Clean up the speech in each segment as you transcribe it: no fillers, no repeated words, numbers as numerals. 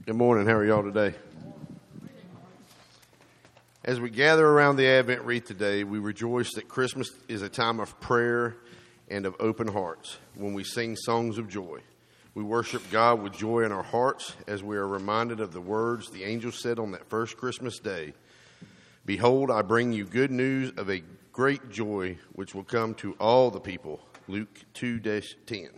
Good morning. How are y'all today? As we gather around the Advent wreath today, we rejoice that Christmas is a time of prayer and of open hearts when we sing songs of joy. We worship God with joy in our hearts as we are reminded of the words the angel said on that first Christmas day. Behold, I bring you good news of a great joy which will come to all the people. Luke 2:10.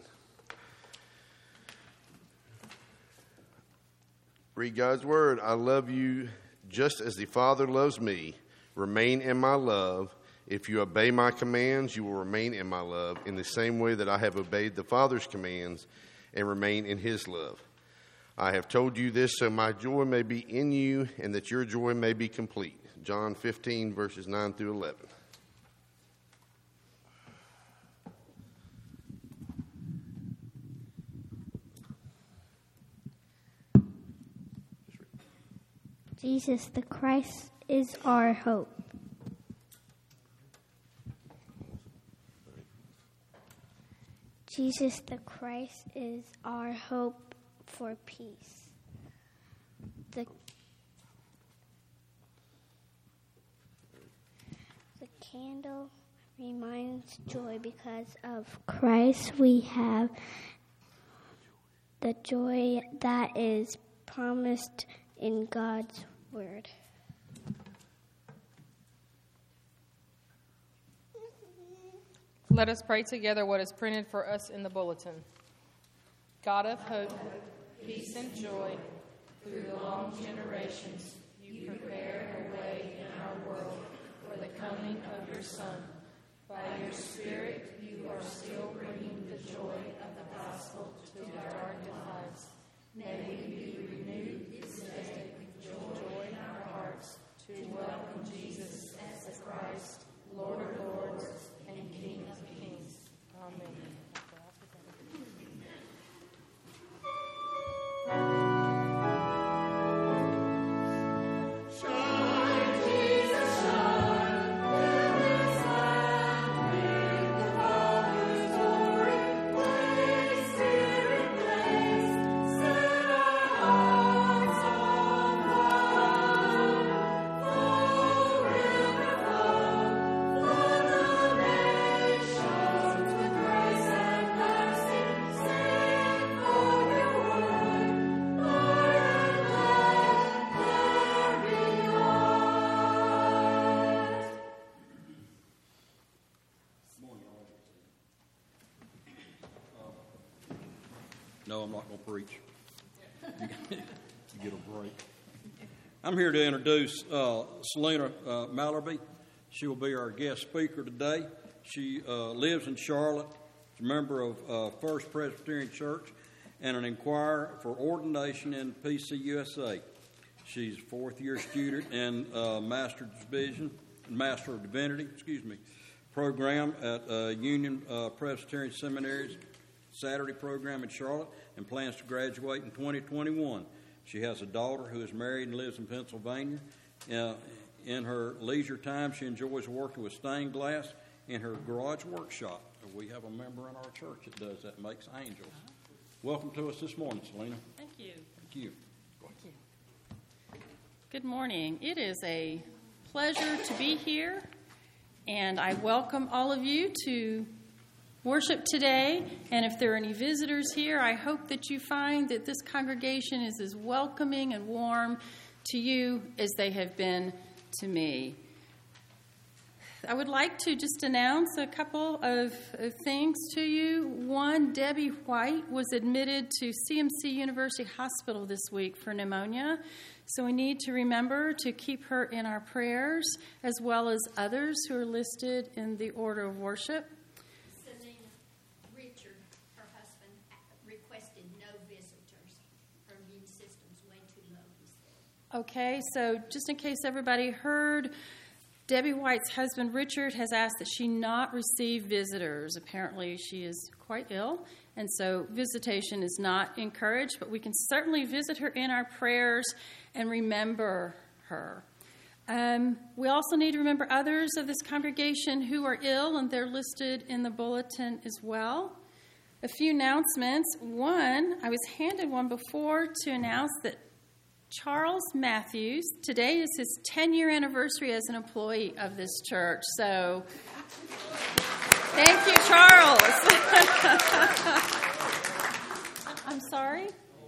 Read God's word. I love you just as the Father loves me. Remain in my love. If you obey my commands, you will remain in my love in the same way that I have obeyed the Father's commands and remain in his love. I have told you this so my joy may be in you and that your joy may be complete. John 15, verses 9 through 11. Jesus the Christ is our hope. Jesus the Christ is our hope for peace. The candle reminds joy because of Christ. We have the joy that is promised in God's word. Let us pray together what is printed for us in the bulletin. God of hope, peace and joy, through the long generations, you prepared a way in our world for the coming of your Son. By your Spirit, you are still bringing the joy of the gospel to our darkened lives. May we be renewed this day with joy in our hearts to welcome Jesus as the Christ, Lord of lords, and King of kings. Amen. No, I'm not going to preach. You get a break. I'm here to introduce Selena Mallerby. She will be our guest speaker today. She lives in Charlotte. She's a member of First Presbyterian Church and an inquirer for ordination in PCUSA. She's a fourth-year student in Master of Divinity, program at Union Presbyterian Seminary's Saturday program in Charlotte and plans to graduate in 2021. She has a daughter who is married and lives in Pennsylvania. In her leisure time, she enjoys working with stained glass in her garage workshop. We have a member in our church that does that, makes angels. Welcome to us this morning, Selena. Thank you. Thank you. Thank you. Good morning. It is a pleasure to be here, and I welcome all of you to worship today. And if there are any visitors here, I hope that you find that this congregation is as welcoming and warm to you as they have been to me. I would like to just announce a couple of things to you. One, Debbie White was admitted to CMC University Hospital this week for pneumonia. So we need to remember to keep her in our prayers, as well as others who are listed in the order of worship. Selena, Richard, her husband, requested no visitors. Her immune system's way too low, he said. Okay, so just in case everybody heard, Debbie White's husband, Richard, has asked that she not receive visitors. Apparently, she is quite ill, and so visitation is not encouraged, but we can certainly visit her in our prayers and remember her. We also need to remember others of this congregation who are ill, and they're listed in the bulletin as well. A few announcements. One, I was handed one before to announce that Charles Matthews. Today is his 10-year anniversary as an employee of this church. So, thank you, Charles. I'm sorry?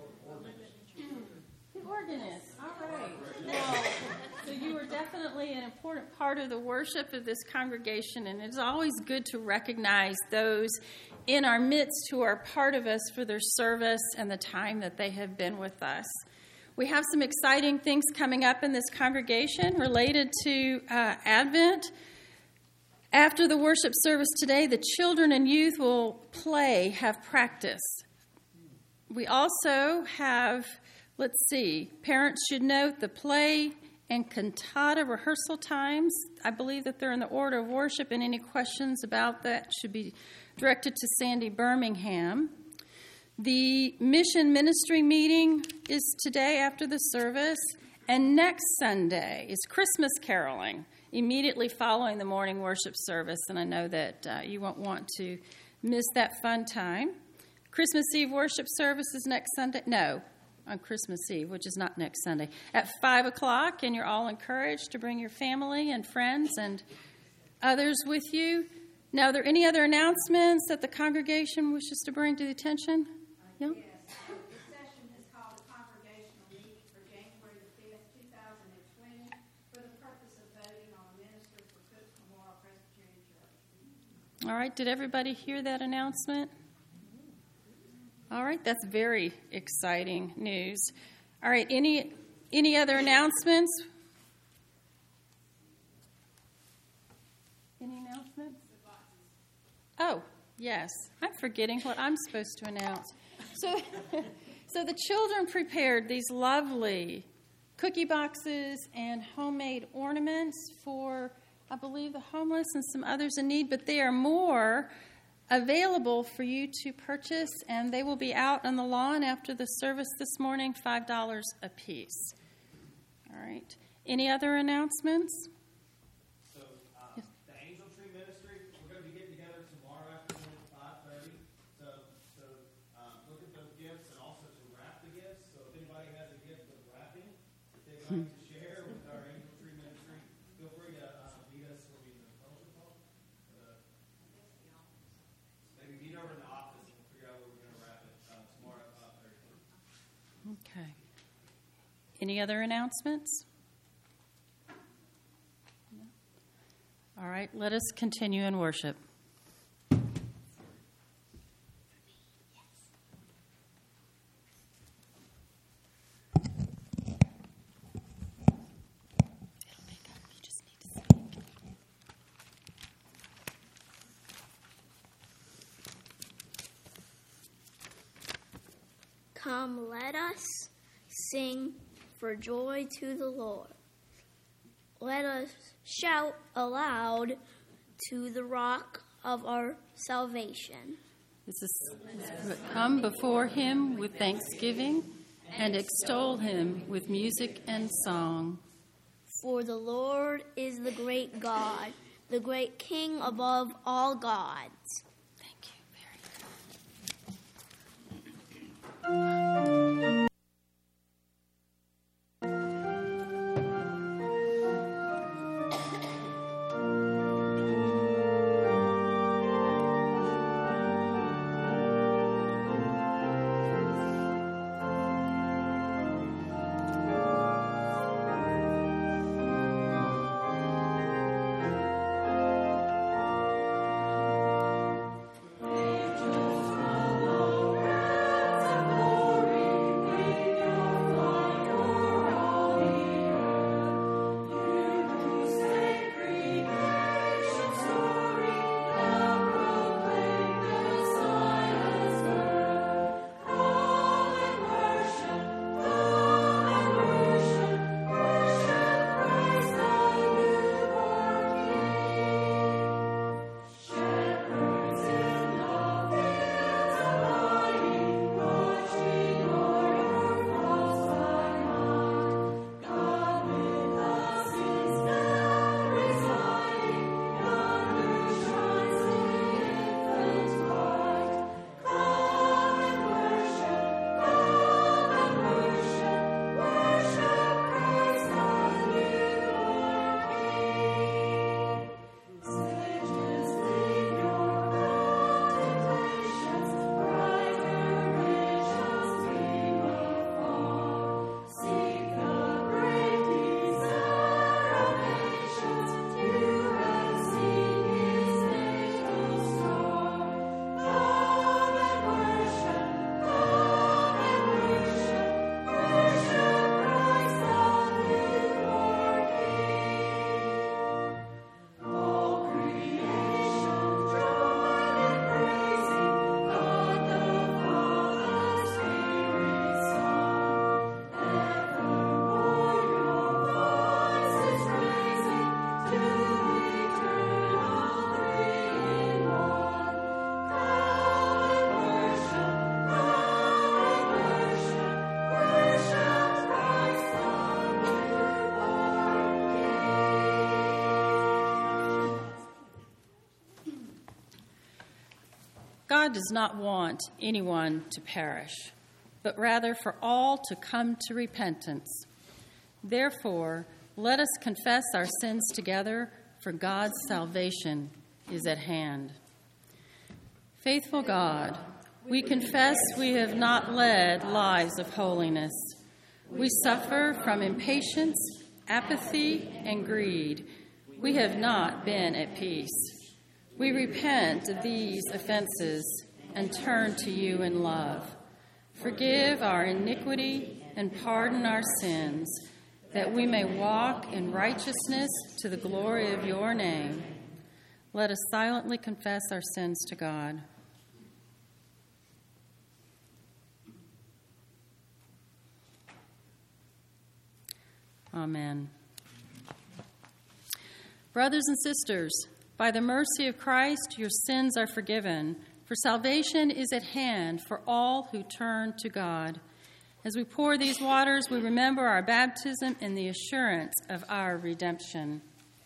The organist. All right. Well, so you are definitely an important part of the worship of this congregation, and it's always good to recognize those in our midst who are part of us for their service and the time that they have been with us. We have some exciting things coming up in this congregation related to Advent. After the worship service today, the children and youth will have practice. We also have, parents should note the play and cantata rehearsal times. I believe that they're in the order of worship, and any questions about that should be directed to Sandy Birmingham. The mission ministry meeting is today after the service, and next Sunday is Christmas caroling, immediately following the morning worship service, and I know that you won't want to miss that fun time. Christmas Eve worship service is next Sunday. No, on Christmas Eve, which is not next Sunday, at 5 o'clock, and you're all encouraged to bring your family and friends and others with you. Now, are there any other announcements that the congregation wishes to bring to the attention? Yeah? Yes. This session is called the Congregational Meeting for January the 5th, 2020, for the purpose of voting on a minister for Cook Memorial Presbyterian Church. All right, did everybody hear that announcement? All right, that's very exciting news. All right, any other announcements? Any announcements? Oh, yes. I'm forgetting what I'm supposed to announce. So the children prepared these lovely cookie boxes and homemade ornaments for, I believe, the homeless and some others in need, but they are more available for you to purchase, and they will be out on the lawn after the service this morning, $5 a piece. All right. Any other announcements? So, the Angel Tree Ministry, we're going to be getting together tomorrow afternoon at 5:30. So look at those gifts and also to wrap the gifts. So if anybody has a gift of wrapping that they'd like to share with our Angel Tree Ministry, feel free to meet us when we fellowship hall. Maybe meet over in the office and we'll figure out where we're going to wrap it tomorrow at 5:30. Okay. Any other announcements? All right, let us continue in worship. Come, let us sing for joy to the Lord. Let us shout aloud to the rock of our salvation. This is come before him with thanksgiving and extol him with music and song. For the Lord is the great God, the great King above all gods. Thank you. Very good. God does not want anyone to perish, but rather for all to come to repentance. Therefore, let us confess our sins together, for God's salvation is at hand. Faithful God, we confess we have not led lives of holiness. We suffer from impatience, apathy, and greed. We have not been at peace. We repent of these offenses and turn to you in love. Forgive our iniquity and pardon our sins, that we may walk in righteousness to the glory of your name. Let us silently confess our sins to God. Amen. Brothers and sisters, by the mercy of Christ, your sins are forgiven, for salvation is at hand for all who turn to God. As we pour these waters, we remember our baptism and the assurance of our redemption.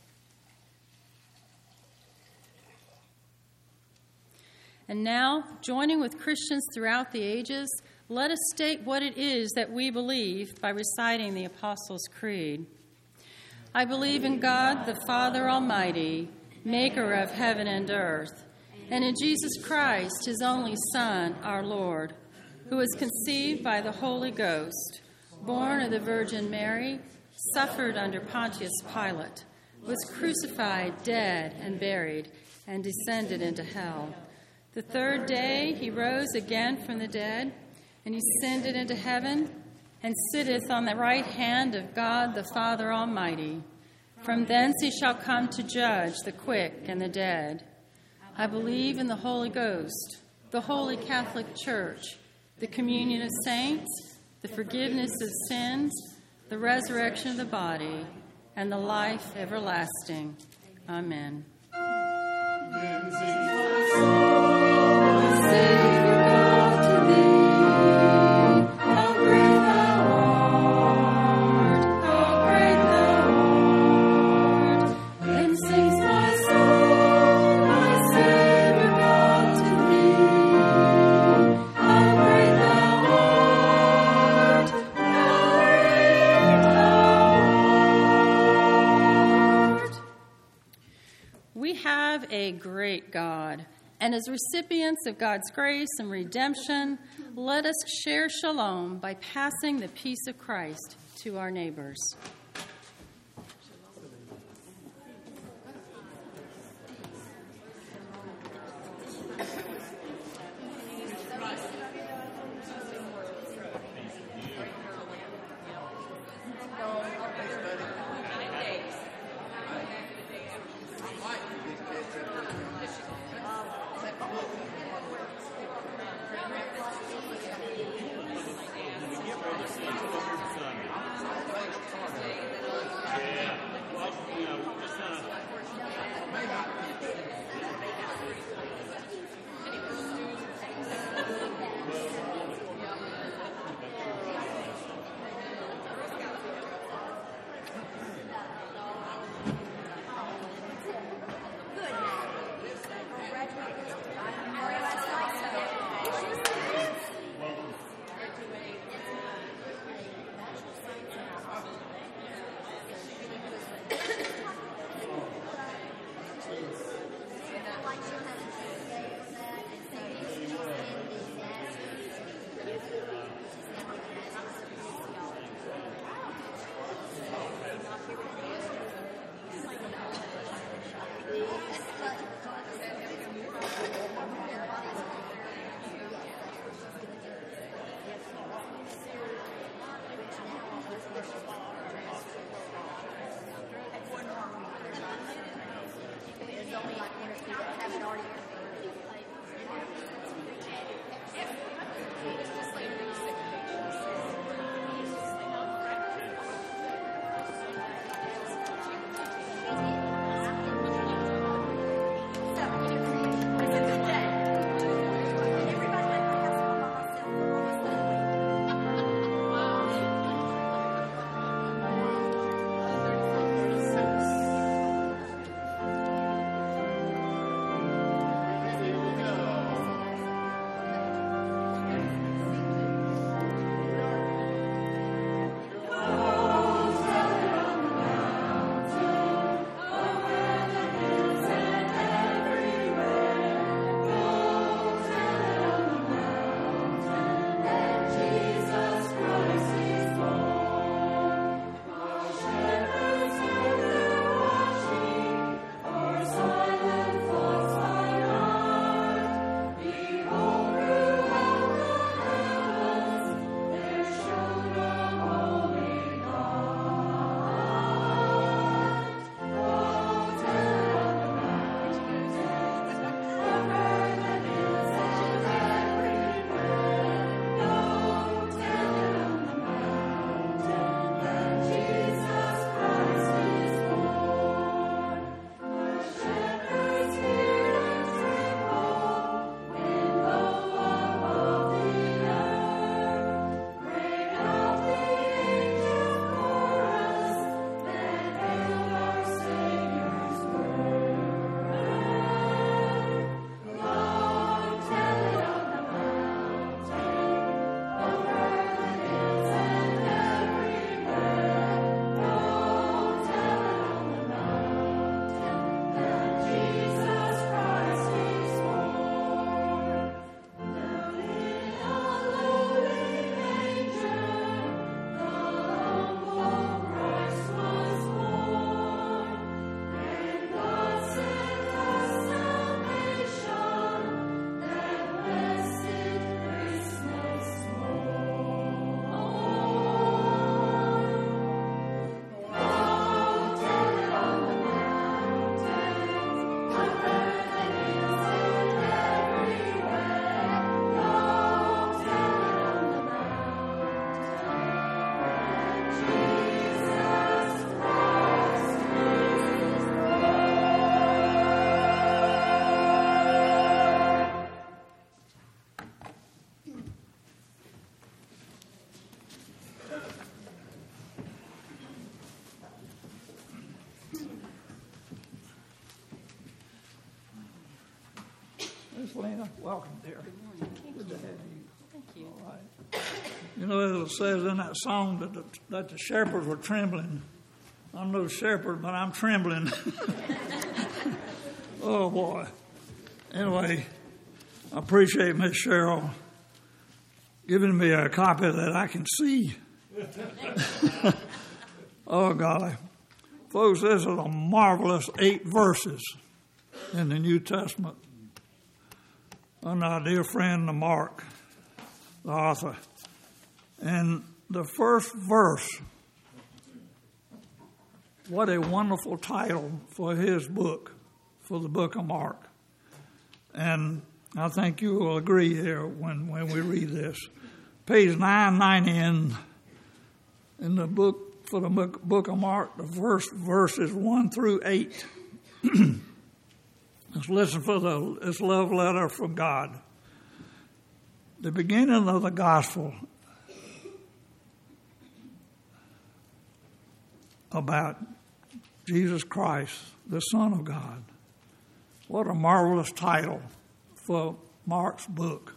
And now, joining with Christians throughout the ages, let us state what it is that we believe by reciting the Apostles' Creed. I believe in God, the Father Almighty, maker of heaven and earth, and in Jesus Christ, his only Son, our Lord, who was conceived by the Holy Ghost, born of the Virgin Mary, suffered under Pontius Pilate, was crucified, dead, and buried, and descended into hell. The third day he rose again from the dead, and he ascended into heaven, and sitteth on the right hand of God the Father Almighty. From thence he shall come to judge the quick and the dead. I believe in the Holy Ghost, the Holy Catholic Church, the communion of saints, the forgiveness of sins, the resurrection of the body, and the life everlasting. Amen. A great God, and as recipients of God's grace and redemption, let us share shalom by passing the peace of Christ to our neighbors. Selena. Welcome, dear. Good to have you. Thank you. All right. You know, it says in that song that the shepherds were trembling. I'm no shepherd, but I'm trembling. Oh, boy. Anyway, I appreciate Miss Cheryl giving me a copy that I can see. Oh, golly. Folks, this is a marvelous 8 verses in the New Testament. And our dear friend Mark, the author. And the first verse, what a wonderful title for his book, for the book of Mark. And I think you will agree here when we read this. Page 990 in the book, for the book of Mark, the first verses 1 through 8. Let's listen for this love letter from God. The beginning of the gospel about Jesus Christ, the Son of God. What a marvelous title for Mark's book.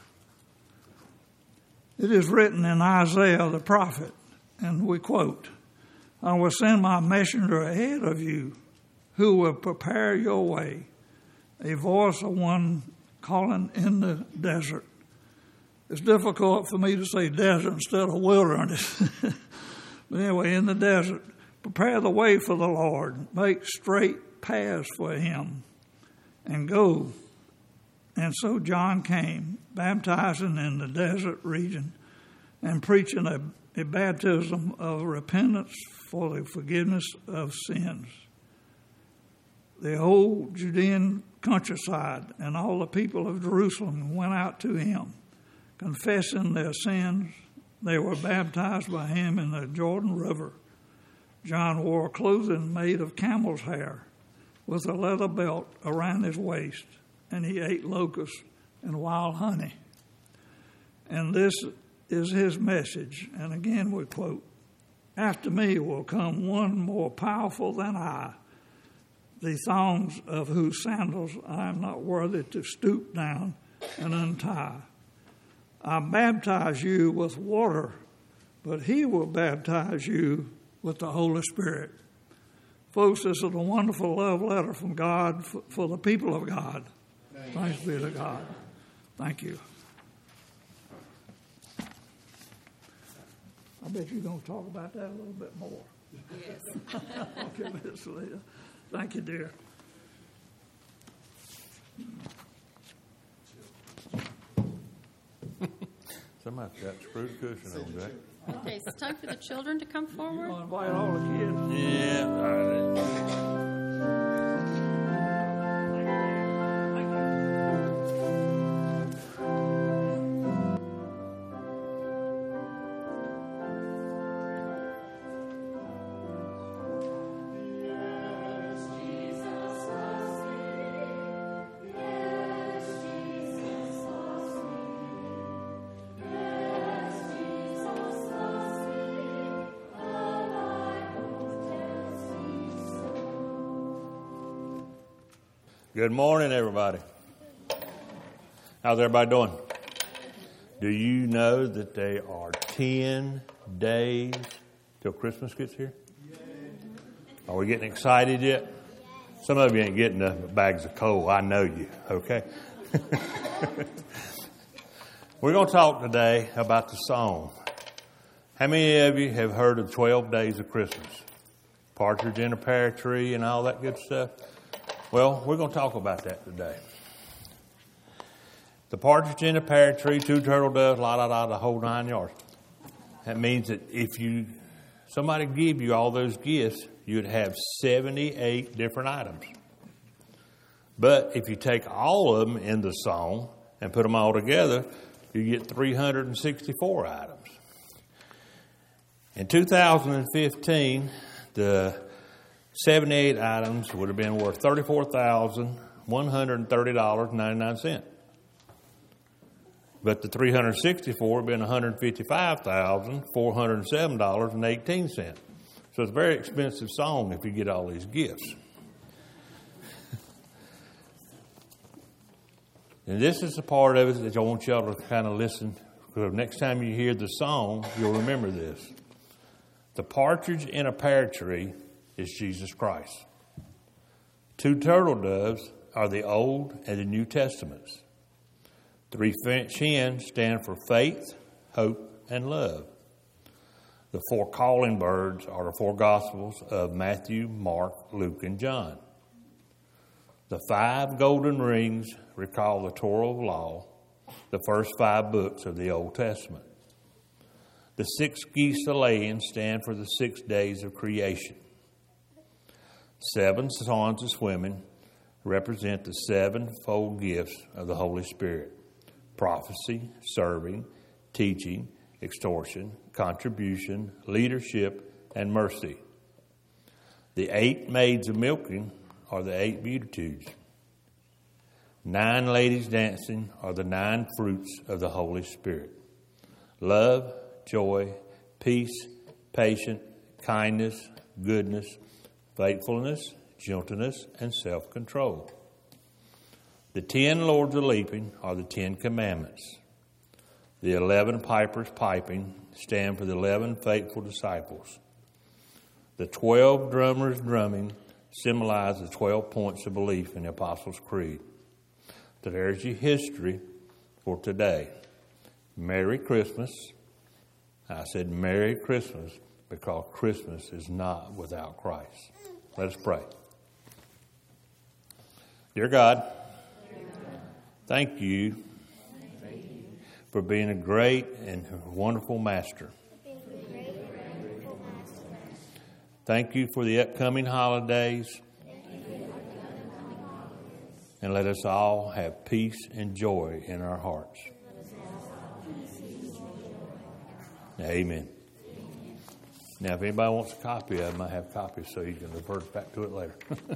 It is written in Isaiah the prophet, and we quote, I will send my messenger ahead of you who will prepare your way, a voice of one calling in the desert. It's difficult for me to say desert instead of wilderness. But anyway, in the desert, prepare the way for the Lord, make straight paths for him, and go. And so John came, baptizing in the desert region and preaching a baptism of repentance for the forgiveness of sins. The whole Judean countryside and all the people of Jerusalem went out to him, confessing their sins. They were baptized by him in the Jordan River. John wore clothing made of camel's hair with a leather belt around his waist, and he ate locusts and wild honey. And this is his message. And again we quote, after me will come one more powerful than I, the thongs of whose sandals I am not worthy to stoop down and untie. I baptize you with water, but he will baptize you with the Holy Spirit. Folks, this is a wonderful love letter from God for the people of God. Thanks be to God. Thank you. I bet you're going to talk about that a little bit more. Yes. Okay, Miss Leah. Thank you, dear. Somebody's got screwed cushion on that. Okay, it's time for the children to come forward. You want to invite all the kids? Yeah. Good morning, everybody. How's everybody doing? Do you know that they are 10 days till Christmas gets here? Are we getting excited yet? Some of you ain't getting the bags of coal. I know you, okay? We're going to talk today about the song. How many of you have heard of 12 Days of Christmas? Partridge in a Pear Tree and all that good stuff? Well, we're going to talk about that today. The partridge in a pear tree, 2 turtle doves, the whole 9 yards. That means that if somebody give you all those gifts, you'd have 78 different items. But if you take all of them in the song and put them all together, you get 364 items. In 2015, the 78 items would have been worth $34,130.99. But the 364 would have been $155,407.18. So it's a very expensive song if you get all these gifts. And this is the part of it that I want y'all to kind of listen, because next time you hear the song, you'll remember this. The partridge in a pear tree is Jesus Christ. 2 turtle doves are the Old and the New Testaments. 3 French hens stand for faith, hope, and love. The 4 calling birds are the 4 Gospels of Matthew, Mark, Luke, and John. The 5 golden rings recall the Torah of law, the first 5 books of the Old Testament. The 6 geese a laying stand for the 6 days of creation. 7 swans a swimming represent the 7-fold gifts of the Holy Spirit: prophecy, serving, teaching, extortion, contribution, leadership, and mercy. The 8 maids of milking are the 8 beatitudes. 9 ladies dancing are the 9 fruits of the Holy Spirit: love, joy, peace, patience, kindness, goodness, faithfulness, gentleness, and self-control. The 10 lords a leaping are the 10 commandments. The 11 pipers piping stand for the 11 faithful disciples. The 12 drummers drumming symbolize the 12 points of belief in the Apostles' Creed. So there's your history for today. Merry Christmas. I said Merry Christmas because Christmas is not without Christ. Let us pray. Dear God, thank you for being a great and wonderful master. Thank you for the upcoming holidays. And let us all have peace and joy in our hearts. Amen. Now, if anybody wants a copy of them, I have copies so you can refer back to it later.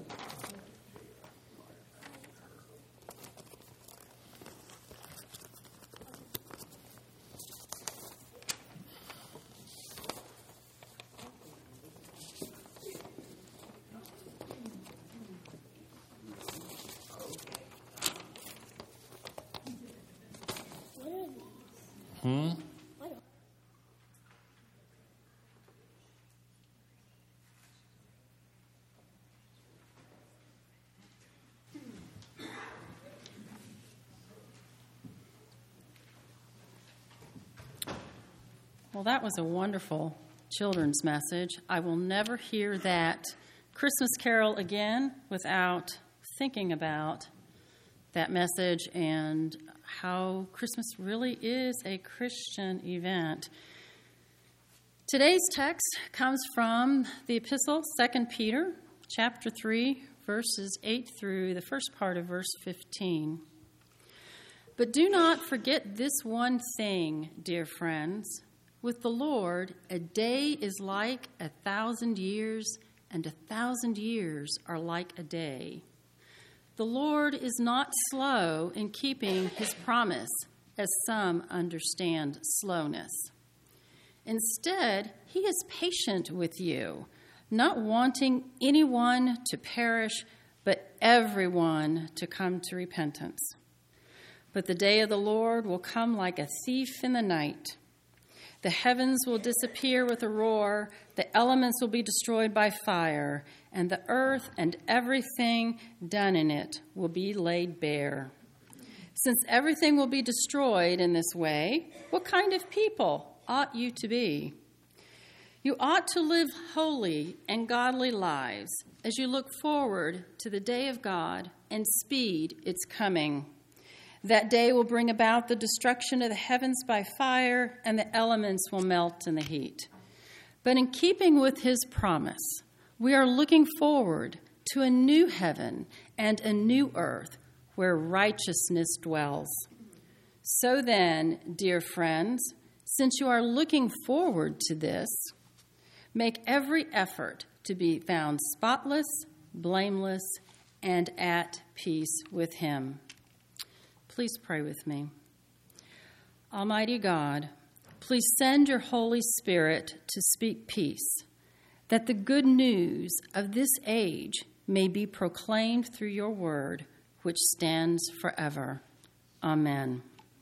Well, that was a wonderful children's message. I will never hear that Christmas carol again without thinking about that message and how Christmas really is a Christian event. Today's text comes from the epistle, 2 Peter, chapter 3, verses 8 through the first part of verse 15. But do not forget this one thing, dear friends. With the Lord, a day is like 1,000 years, and 1,000 years are like a day. The Lord is not slow in keeping his promise, as some understand slowness. Instead, he is patient with you, not wanting anyone to perish, but everyone to come to repentance. But the day of the Lord will come like a thief in the night. The heavens will disappear with a roar, the elements will be destroyed by fire, and the earth and everything done in it will be laid bare. Since everything will be destroyed in this way, what kind of people ought you to be? You ought to live holy and godly lives as you look forward to the day of God and speed its coming. That day will bring about the destruction of the heavens by fire, and the elements will melt in the heat. But in keeping with his promise, we are looking forward to a new heaven and a new earth where righteousness dwells. So then, dear friends, since you are looking forward to this, make every effort to be found spotless, blameless, and at peace with him. Please pray with me. Almighty God, please send your Holy Spirit to speak peace, that the good news of this age may be proclaimed through your word, which stands forever. Amen.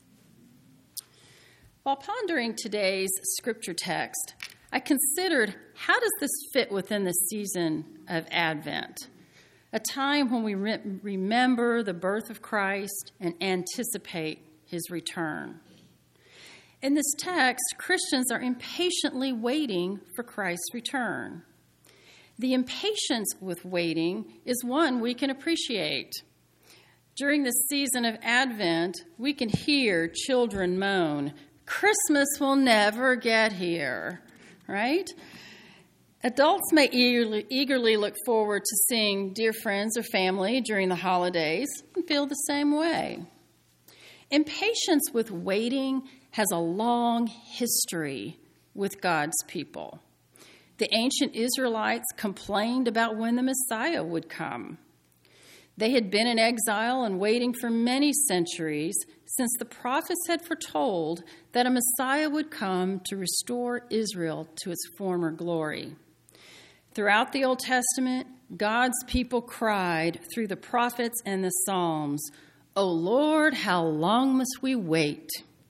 While pondering today's scripture text, I considered, how does this fit within the season of Advent, a time when we remember the birth of Christ and anticipate his return? In this text, Christians are impatiently waiting for Christ's return. The impatience with waiting is one we can appreciate. During this season of Advent, we can hear children moan, "Christmas will never get here," right? Adults may eagerly look forward to seeing dear friends or family during the holidays and feel the same way. Impatience with waiting has a long history with God's people. The ancient Israelites complained about when the Messiah would come. They had been in exile and waiting for many centuries since the prophets had foretold that a Messiah would come to restore Israel to its former glory. Throughout the Old Testament, God's people cried through the prophets and the Psalms, "O Lord, how long must we wait?"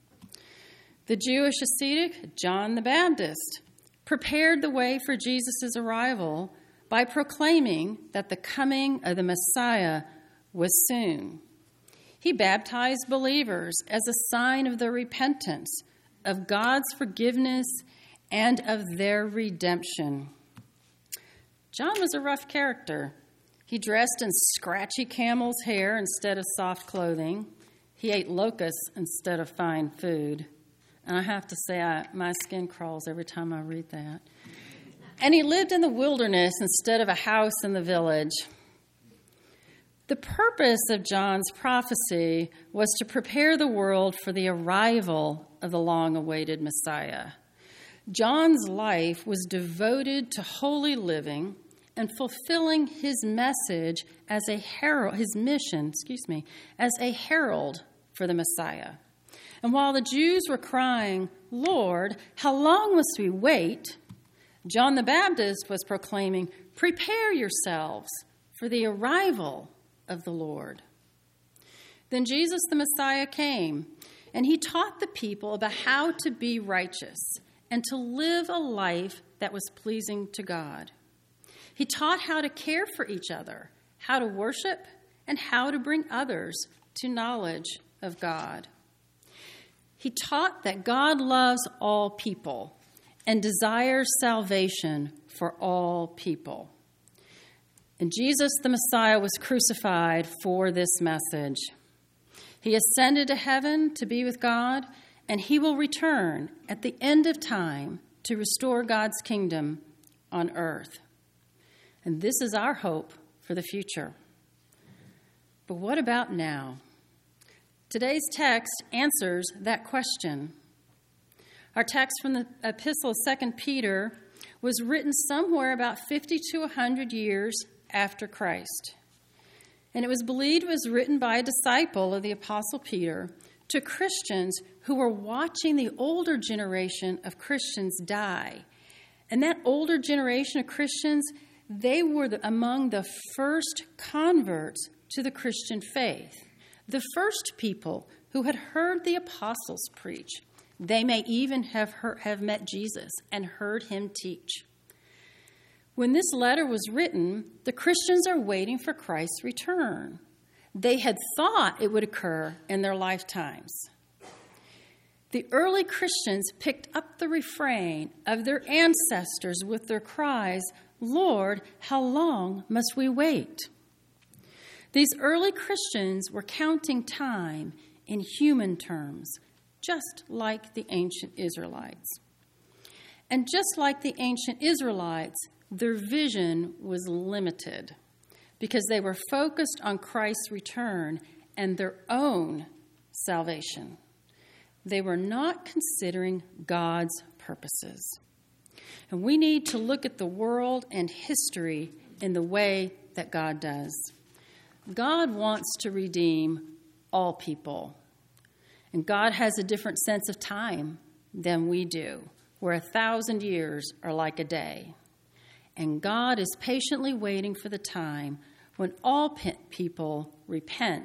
The Jewish ascetic, John the Baptist, prepared the way for Jesus' arrival by proclaiming that the coming of the Messiah was soon. He baptized believers as a sign of their repentance, of God's forgiveness, and of their redemption. John was a rough character. He dressed in scratchy camel's hair instead of soft clothing. He ate locusts instead of fine food. And I have to say, my skin crawls every time I read that. And he lived in the wilderness instead of a house in the village. The purpose of John's prophecy was to prepare the world for the arrival of the long-awaited Messiah. John's life was devoted to holy living and fulfilling his message as a herald, his mission, as a herald for the Messiah. And while the Jews were crying, "Lord, how long must we wait?" John the Baptist was proclaiming, "Prepare yourselves for the arrival of the Lord." Then Jesus the Messiah came, and he taught the people about how to be righteous and to live a life that was pleasing to God. He taught how to care for each other, how to worship, and how to bring others to knowledge of God. He taught that God loves all people and desires salvation for all people. And Jesus the Messiah was crucified for this message. He ascended to heaven to be with God, and he will return at the end of time to restore God's kingdom on earth. And this is our hope for the future. But what about now? Today's text answers that question. Our text from the epistle of 2 Peter was written somewhere about 50 to 100 years after Christ. And it was believed it was written by a disciple of the Apostle Peter to Christians who were watching the older generation of Christians die. And that older generation of Christians, they were among the first converts to the Christian faith, the first people who had heard the apostles preach. They may even have met Jesus and heard him teach. When this letter was written, the Christians are waiting for Christ's return. They had thought it would occur in their lifetimes. The early Christians picked up the refrain of their ancestors with their cries, "Lord, how long must we wait?" These early Christians were counting time in human terms, just like the ancient Israelites. And just like the ancient Israelites, their vision was limited because they were focused on Christ's return and their own salvation. They were not considering God's purposes. And we need to look at the world and history in the way that God does. God wants to redeem all people. And God has a different sense of time than we do, where 1,000 years are like a day. And God is patiently waiting for the time when all people repent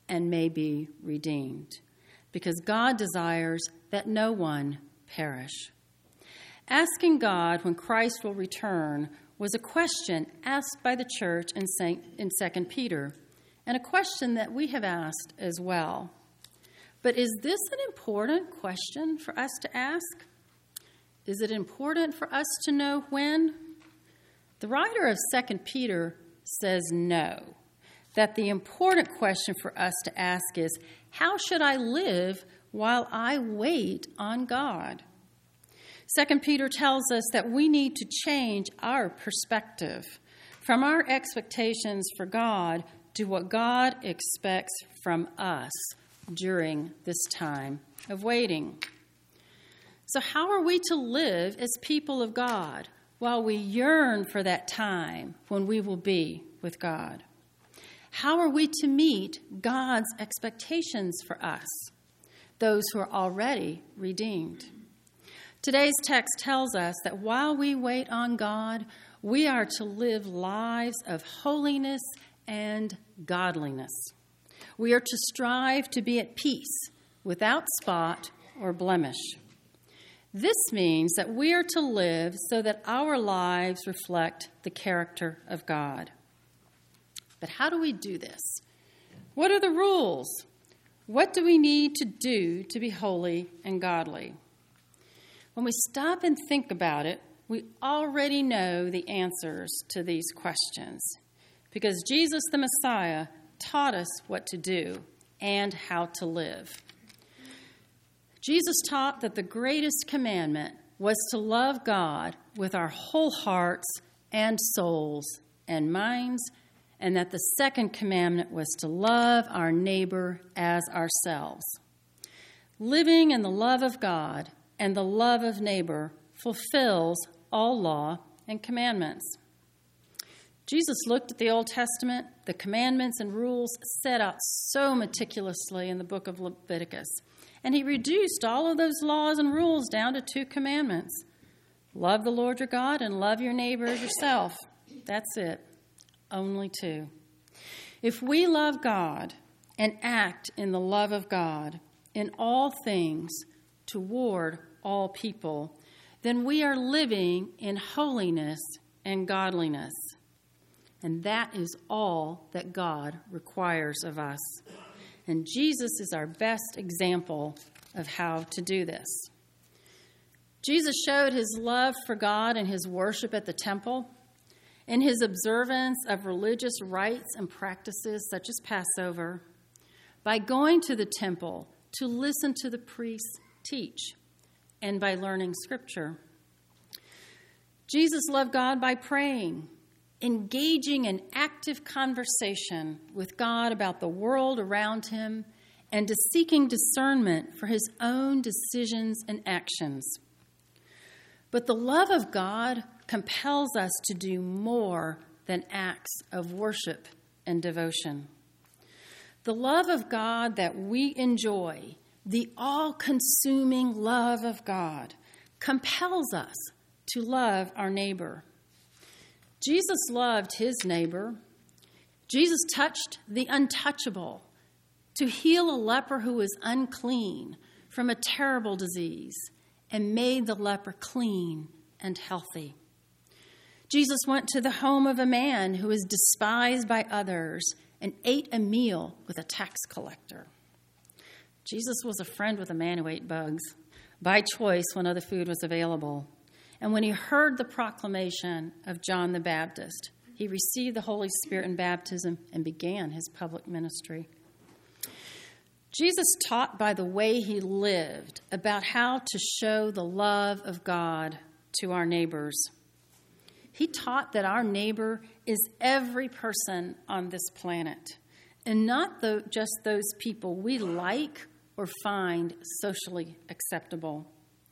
and may be redeemed, because God desires that no one perish. Asking God when Christ will return was a question asked by the church in 2 Peter, and a question that we have asked as well. But is this an important question for us to ask? Is it important for us to know when? The writer of 2 Peter says no, that the important question for us to ask is, how should I live while I wait on God? 2 Peter tells us that we need to change our perspective from our expectations for God to what God expects from us during this time of waiting. So how are we to live as people of God while we yearn for that time when we will be with God? How are we to meet God's expectations for us, those who are already redeemed? Today's text tells us that while we wait on God, we are to live lives of holiness and godliness. We are to strive to be at peace, without spot or blemish. This means that we are to live so that our lives reflect the character of God. But how do we do this? What are the rules? What do we need to do to be holy and godly? When we stop and think about it, we already know the answers to these questions, because Jesus the Messiah taught us what to do and how to live. Jesus taught that the greatest commandment was to love God with our whole hearts and souls and minds, and that the second commandment was to love our neighbor as ourselves. Living in the love of God and the love of neighbor fulfills all law and commandments. Jesus looked at the Old Testament, the commandments and rules set out so meticulously in the book of Leviticus, and he reduced all of those laws and rules down to 2 commandments. Love the Lord your God and love your neighbor as yourself. That's it. Only 2. If we love God and act in the love of God in all things toward all people, then we are living in holiness and godliness. And that is all that God requires of us. And Jesus is our best example of how to do this. Jesus showed his love for God in his worship at the temple, in his observance of religious rites and practices such as Passover, by going to the temple to listen to the priests teach, and by learning Scripture. Jesus loved God by praying, engaging in active conversation with God about the world around him, and to seeking discernment for his own decisions and actions. But the love of God compels us to do more than acts of worship and devotion. The love of God that we enjoy, the all-consuming love of God, compels us to love our neighbor. Jesus loved his neighbor. Jesus touched the untouchable to heal a leper who was unclean from a terrible disease and made the leper clean and healthy. Jesus went to the home of a man who was despised by others and ate a meal with a tax collector. Jesus was a friend with a man who ate bugs by choice when other food was available. And when he heard the proclamation of John the Baptist, he received the Holy Spirit in baptism and began his public ministry. Jesus taught by the way he lived about how to show the love of God to our neighbors. He taught that our neighbor is every person on this planet, and not just those people we like or find socially acceptable.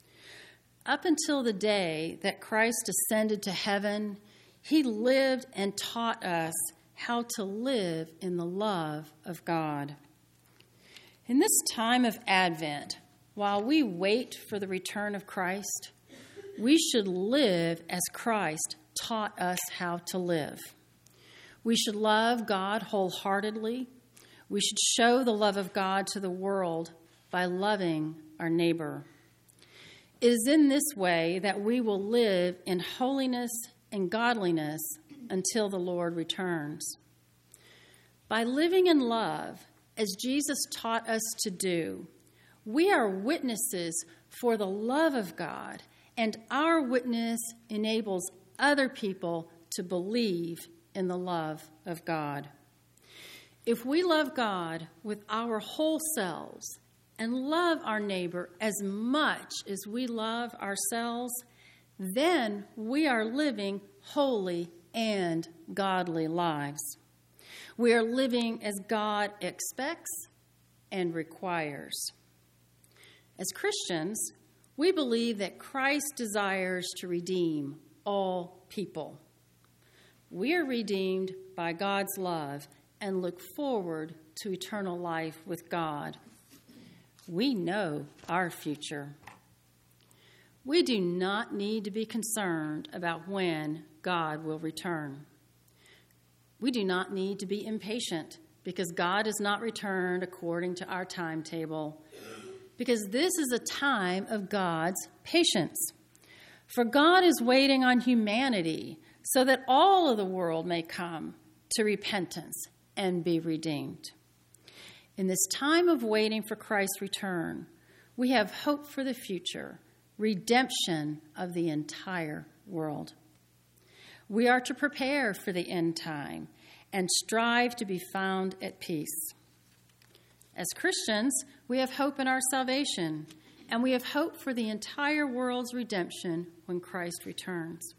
Up until the day that Christ ascended to heaven, he lived and taught us how to live in the love of God. In this time of Advent, while we wait for the return of Christ, we should live as Christ taught us how to live. We should love God wholeheartedly. We should show the love of God to the world by loving our neighbor. It is in this way that we will live in holiness and godliness until the Lord returns. By living in love, as Jesus taught us to do, we are witnesses for the love of God, and our witness enables other people to believe in the love of God. If we love God with our whole selves and love our neighbor as much as we love ourselves, then we are living holy and godly lives. We are living as God expects and requires. As Christians, we believe that Christ desires to redeem all people. We are redeemed by God's love and look forward to eternal life with God. We know our future. We do not need to be concerned about when God will return. We do not need to be impatient because God has not returned according to our timetable, because this is a time of God's patience. For God is waiting on humanity so that all of the world may come to repentance and be redeemed. In this time of waiting for Christ's return, we have hope for the future, redemption of the entire world. We are to prepare for the end time and strive to be found at peace. As Christians, we have hope in our salvation, and we have hope for the entire world's redemption when Christ returns.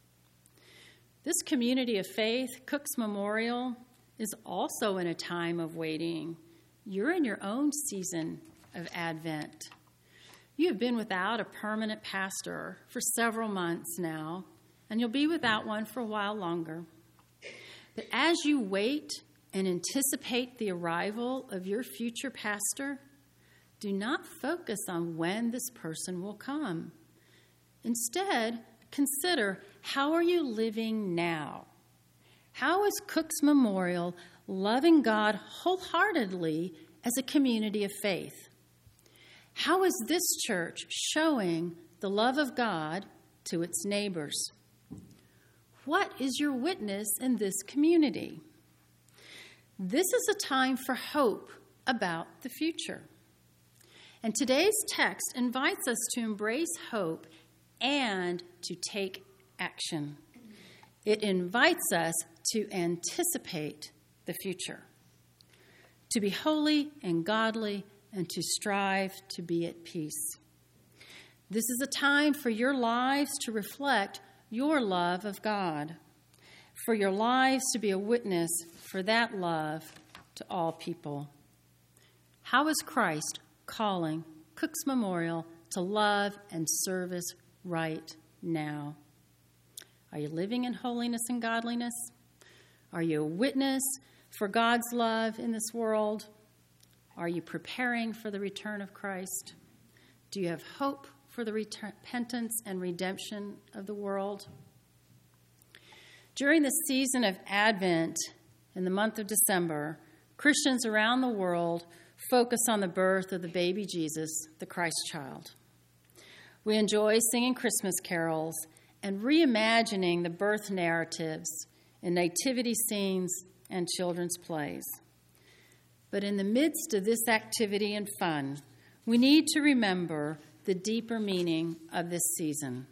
This community of faith, Cook's Memorial, is also in a time of waiting. You're in your own season of Advent. You have been without a permanent pastor for several months now, and you'll be without one for a while longer. But as you wait and anticipate the arrival of your future pastor, do not focus on when this person will come. Instead, consider, how are you living now? How is Cook's Memorial loving God wholeheartedly as a community of faith? How is this church showing the love of God to its neighbors? What is your witness in this community? This is a time for hope about the future. And today's text invites us to embrace hope and to take action. It invites us to anticipate the future, to be holy and godly, and to strive to be at peace. This is a time for your lives to reflect your love of God, for your lives to be a witness for that love to all people. How is Christ calling Cook's Memorial to love and service right now? Are you living in holiness and godliness? Are you a witness for God's love in this world? Are you preparing for the return of Christ? Do you have hope for the repentance and redemption of the world? During the season of Advent, in the month of December, Christians around the world focus on the birth of the baby Jesus, the Christ child. We enjoy singing Christmas carols and reimagining the birth narratives in nativity scenes and children's plays. But in the midst of this activity and fun, we need to remember the deeper meaning of this season.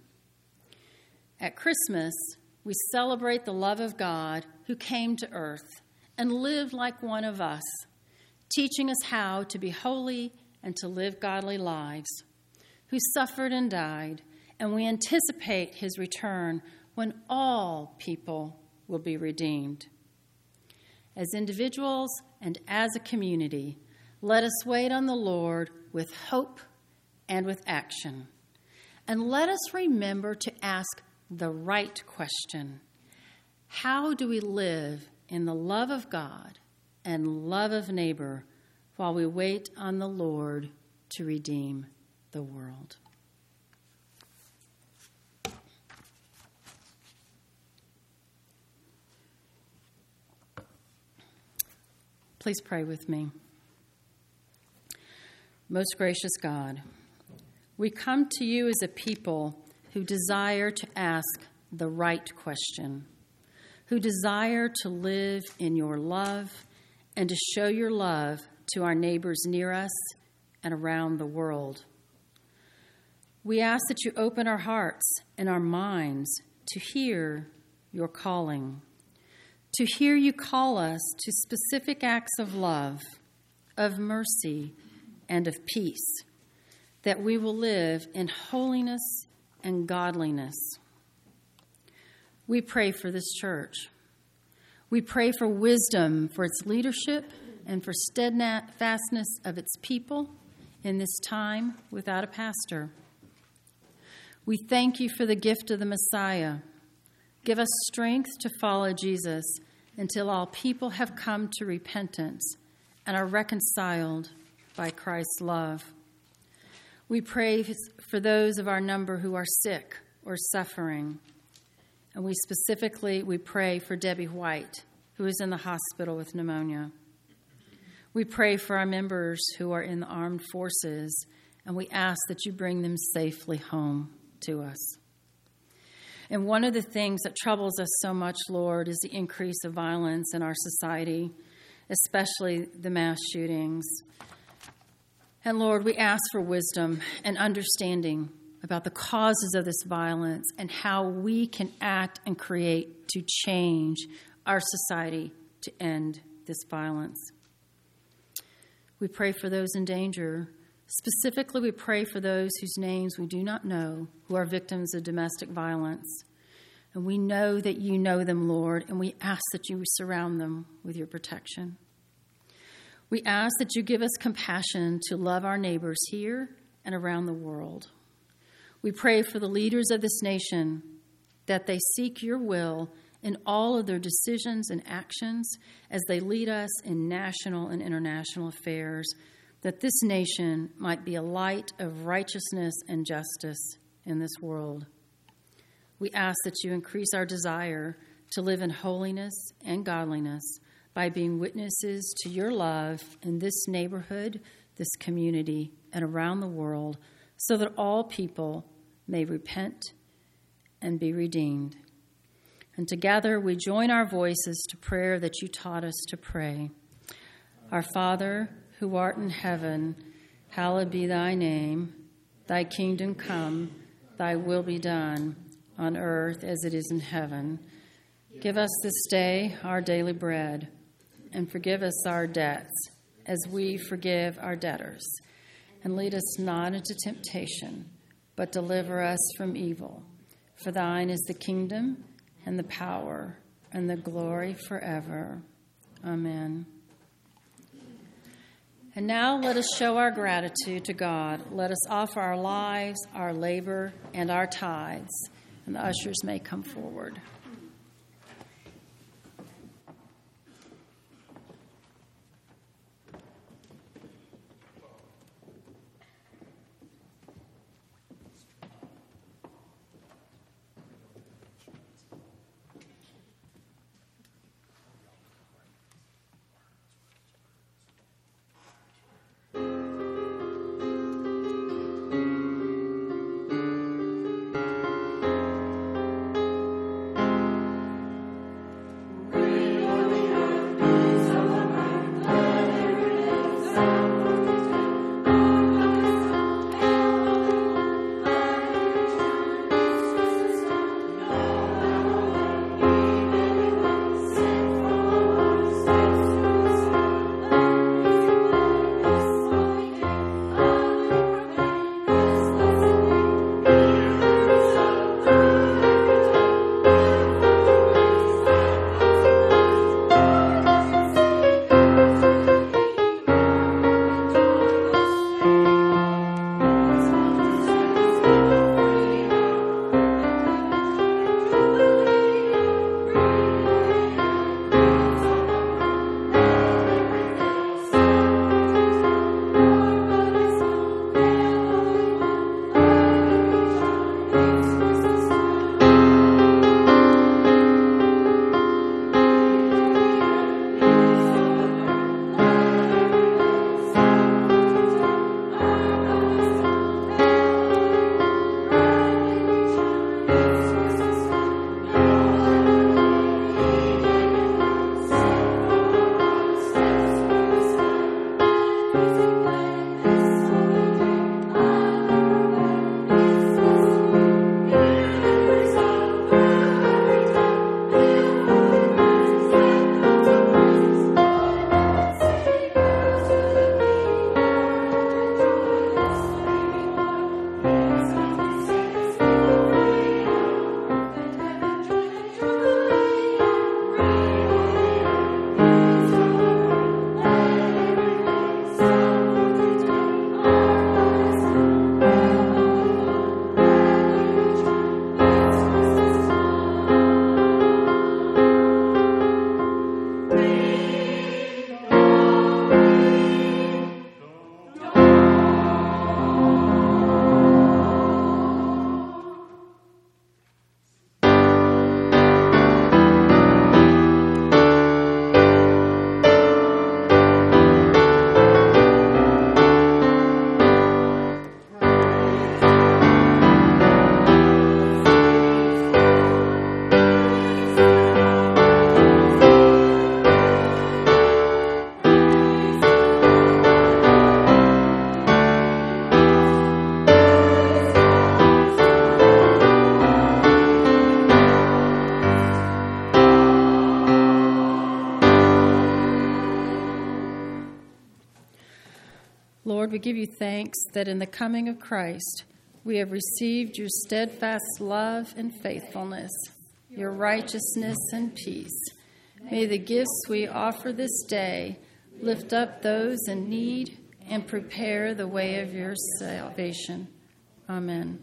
At Christmas, we celebrate the love of God who came to earth and lived like one of us, teaching us how to be holy and to live godly lives, who suffered and died, and we anticipate his return when all people will be redeemed. As individuals and as a community, let us wait on the Lord with hope and with action. And let us remember to ask the right question. How do we live in the love of God and love of neighbor while we wait on the Lord to redeem the world? Please pray with me. Most gracious God, we come to you as a people who desire to ask the right question, who desire to live in your love and to show your love to our neighbors near us and around the world. We ask that you open our hearts and our minds to hear your calling, to hear you call us to specific acts of love, of mercy, and of peace, that we will live in holiness and godliness. We pray for this church. We pray for wisdom for its leadership and for steadfastness of its people in this time without a pastor. We thank you for the gift of the Messiah. Give us strength to follow Jesus until all people have come to repentance and are reconciled by Christ's love. We pray for those of our number who are sick or suffering. And we pray for Debbie White, who is in the hospital with pneumonia. We pray for our members who are in the armed forces, and we ask that you bring them safely home to us. And one of the things that troubles us so much, Lord, is the increase of violence in our society, especially the mass shootings. And Lord, we ask for wisdom and understanding about the causes of this violence and how we can act and create to change our society to end this violence. We pray for those in danger. Specifically, we pray for those whose names we do not know, who are victims of domestic violence. And we know that you know them, Lord, and we ask that you surround them with your protection. We ask that you give us compassion to love our neighbors here and around the world. We pray for the leaders of this nation, that they seek your will in all of their decisions and actions as they lead us in national and international affairs, that this nation might be a light of righteousness and justice in this world. We ask that you increase our desire to live in holiness and godliness by being witnesses to your love in this neighborhood, this community, and around the world, so that all people may repent and be redeemed. And together we join our voices to prayer that you taught us to pray. Our Father, who art in heaven, hallowed be thy name. Thy kingdom come, thy will be done, on earth as it is in heaven. Give us this day our daily bread, and forgive us our debts, as we forgive our debtors. And lead us not into temptation, but deliver us from evil. For thine is the kingdom, and the power, and the glory forever. Amen. And now let us show our gratitude to God. Let us offer our lives, our labor, and our tithes. And the ushers may come forward. we give you thanks that in the coming of Christ we have received your steadfast love and faithfulness, your righteousness and peace. May the gifts we offer this day lift up those in need and prepare the way of your salvation. Amen.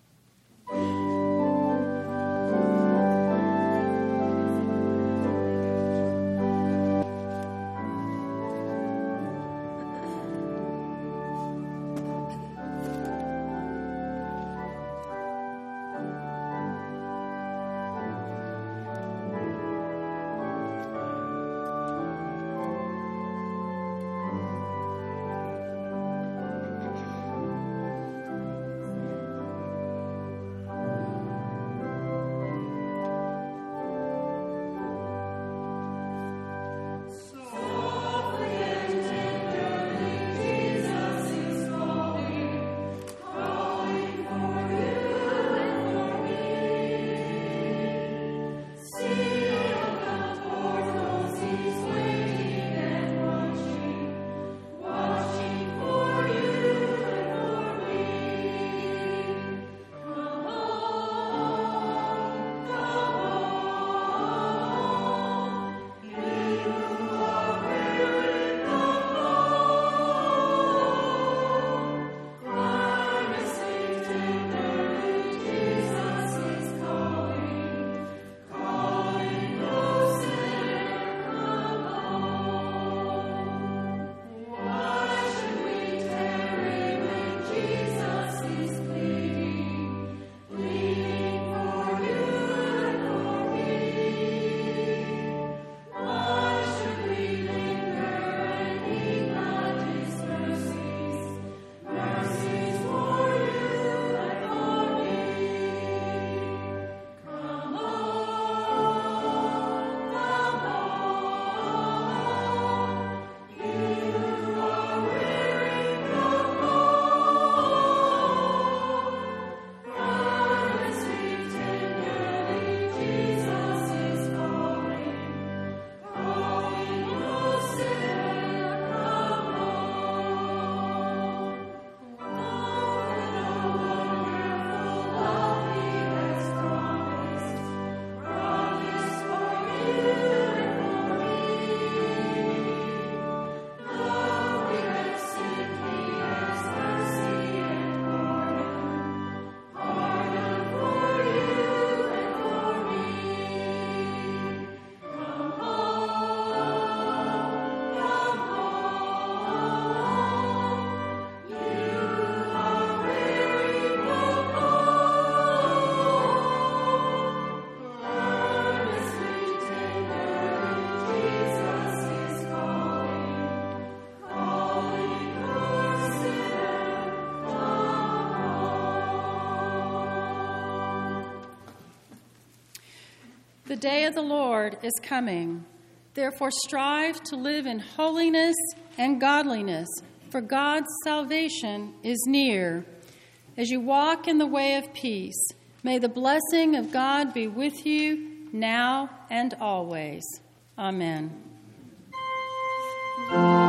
The day of the Lord is coming. Therefore, strive to live in holiness and godliness, for God's salvation is near. As you walk in the way of peace, may the blessing of God be with you now and always. Amen.